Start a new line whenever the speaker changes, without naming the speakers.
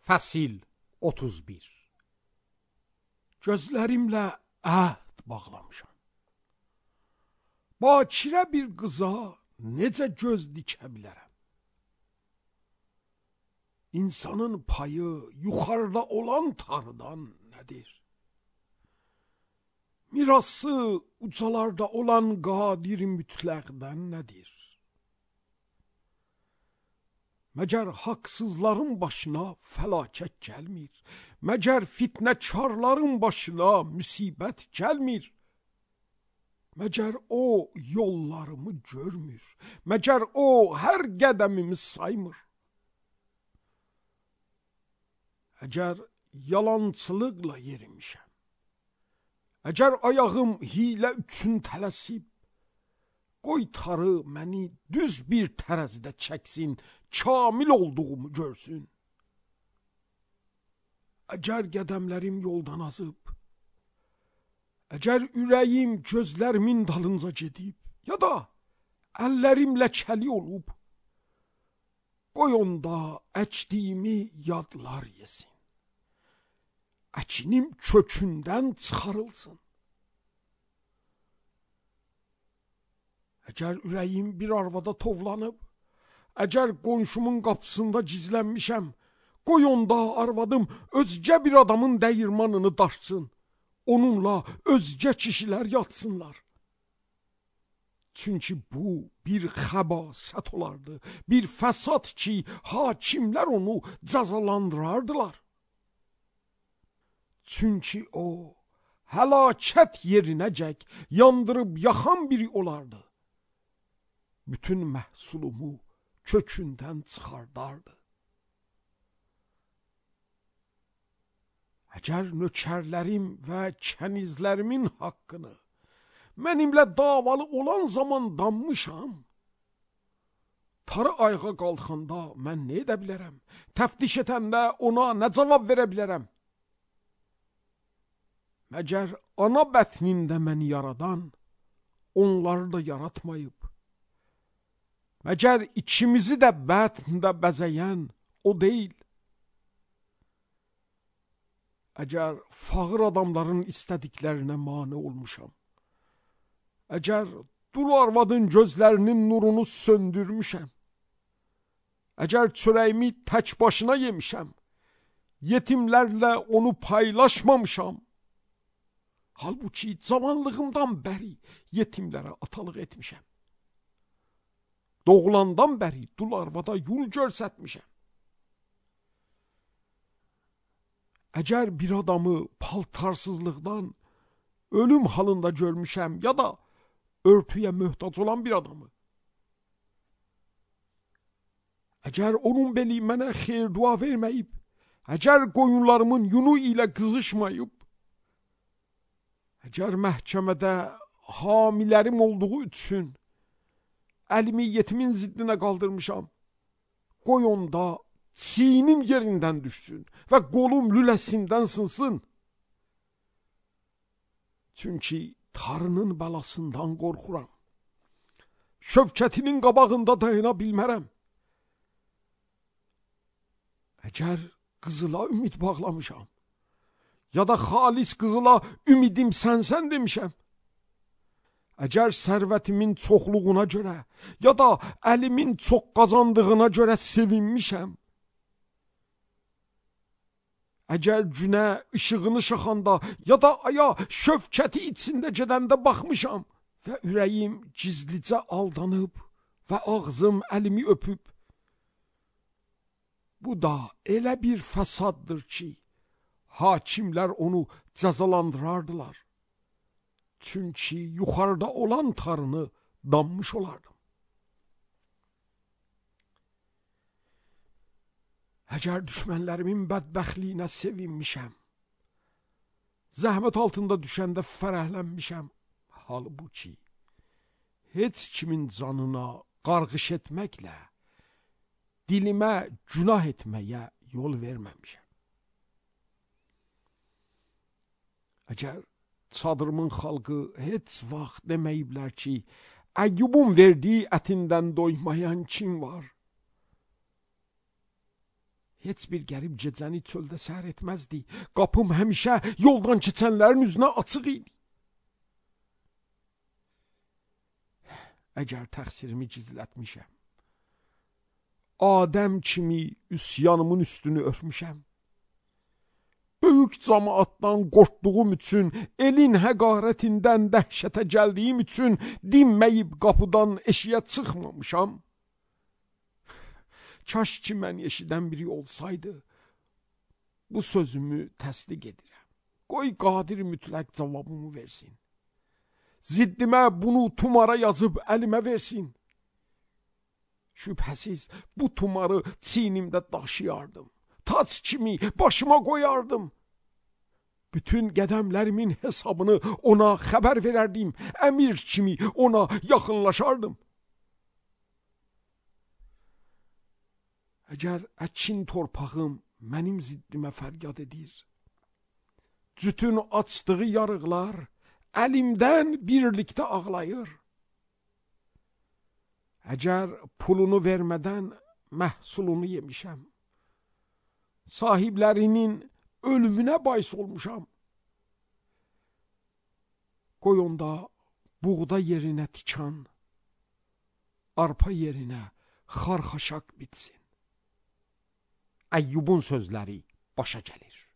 Fəsil 31. Gözlərimlə əhd bağlamışam. Bakirə bir qıza necə göz dikə bilərəm? İnsanın payı yuxarıda olan tarıdan nədir? Mirası ucalarda olan qadir mütləqdən nədir? Məgər haqsızların başına fəlakət gəlmir? Məgər fitnəkarların başına müsibət gəlmir? Məgər o yollarımı görmür? Məgər o hər qədəmimi saymır? Əgər yalançılıqla yerimişəm, əgər ayağım hilə üçün tələsib, qoy tarı məni düz bir tərəzidə çəksin, kamil olduğumu görsün. Əgər qədəmlərim yoldan azıb, əgər ürəyim gözlərimin dalınca gedib, ya da əllərim ləkəli olub, qoy onda əkdiyimi yadlar yesin. Əkinim kökündən çıxarılsın. Əgər ürəyim bir arvada tovlanıb, əgər qonşumun qapısında gizlənmişəm, qoy onda arvadım özgə bir adamın dəyirmanını daşsın, onunla özgə kişilər yatsınlar. Çünki bu bir xəbasət olardı, bir fəsad ki, hakimlər onu cəzalandırardılar. Çünki o, həlakət yerinəcək yandırıb yaxan biri olardı. Bütün məhsulumu kökündən çıxardardı. Əgər nökərlərim və kənizlərimin haqqını mənimlə davalı olan zaman danmışam, tarı ayağa qalxanda mən nə edə bilərəm? Təftiş etəndə ona nə cavab verə bilərəm? Məgər ana bətnində məni yaradan onları da yaratmayıb? Məgər ikimizi də bətndə bəzəyən o deyil? Əgər fağır adamların istədiklərinə mane olmuşam, əgər dul arvadın gözlərinin nurunu söndürmüşəm, əgər çörəyimi tək başına yemişəm, yetimlərlə onu paylaşmamışam, halbuki cavanlığımdan bəri yetimlərə atalıq etmişəm, doğulandan bəri dul arvada yol görsətmişəm. Əgər bir adamı paltarsızlıqdan ölüm halında görmüşəm, ya da örtüyə möhtac olan bir adamı, əgər onun beli mənə xeyir dua verməyib, əgər qoyunlarımın yunu ilə qızışmayıb, əgər məhkəmədə hamilərim olduğu üçün əlimi yetimin ziddinə qaldırmışam, qoy onda çiynim yerindən düşsün və qolum lüləsindən sınsın. Çünki tarının bəlasından qorxuram. Şövkətinin qabağında dayana bilmərəm. Əgər qızıla ümid bağlamışam, ya da xalis qızıla ümidim sənsən demişəm, əgər sərvətimin çoxluğuna görə, ya da əlimin çox qazandığına görə sevinmişəm, əgər günə işığını şaxanda, ya da aya şövkəti içində gedəndə baxmışam və ürəyim gizlicə aldanıb və ağzım əlimi öpüb, bu da elə bir fəsaddır ki, hakimlər onu cəzalandırardılar. Çünki yuxarıda olan tarını danmış olardım. Əgər düşmənlərimin bədbəxtliyinə sevinmişəm, zəhmət altında düşəndə fərəhlənmişəm, halbuki heç kimin canına qarğış etməklə dilimə günah etməyə yol verməmişəm. Əgər çadırımın xalqı heç vaxt deməyiblər ki, Əyyubun verdiyi ətindən doymayan kim var? Heç bir qərib gecəni çöldə səhər etməzdi. Qapım həmişə yoldan keçənlərin üzünə açıq idi. Əgər təqsirimi gizlətmişəm, Adəm kimi üsyanımın üstünü örtmüşəm, böyük cəmaatdan qorxduğum üçün, elin həqarətindən dəhşətə gəldiyim üçün dinməyib qapıdan eşiyə çıxmamışam. Kaş ki mən eşidən biri olsaydı, bu sözümü təsdiq edirəm. Qoy qadir mütləq cavabımı versin. Ziddimə bunu tumara yazıb əlimə versin. Şübhəsiz bu tumarı çiynimdə daşıyardım. Tac kimi başıma qoyardım. Bütün qədəmlərimin hesabını ona xəbər verərdim. Əmir kimi ona yaxınlaşardım. Əgər əkin torpağım mənim ziddimə fəryad edir, cütün açdığı yarıqlar əlimdən birlikdə ağlayır. Əgər pulunu vermədən məhsulunu yemişəm, sahiblərinin ölümünə bais olmuşam, qoy onda buğda yerinə tikan, arpa yerinə xarxaşaq bitsin. Əyyubun sözləri başa gəlir.